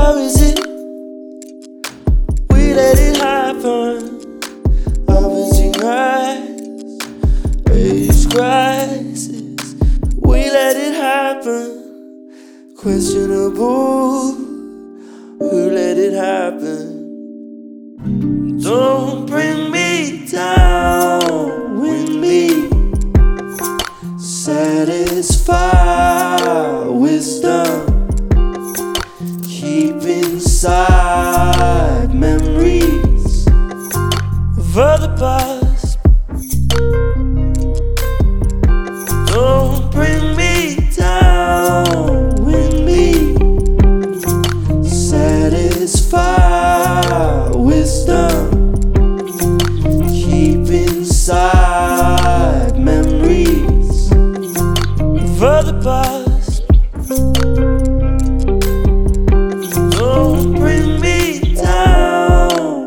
how is it we let it happen? Poverty rise, age crisis, we let it happen. Questionable, who let it happen? Don't bring me down, win me. Satisfy wisdom, keep inside memories of other past. Don't bring me down, win me. Satisfy wisdom, keep inside memories of other past. Don't bring me down.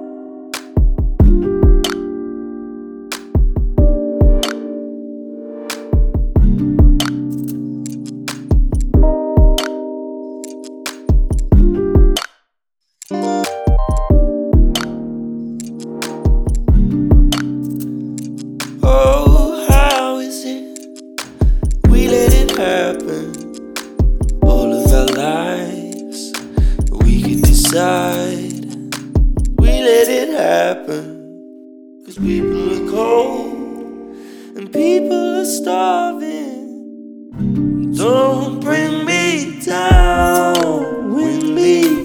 Oh, how is it we let it happen? All of our lives we could decide. We let it happen. 'Cause people are cold and people are starving. Don't bring me down, win me.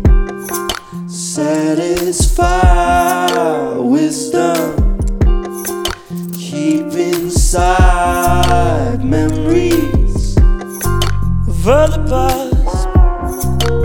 Satisfy wisdom, keep inside memories of other past.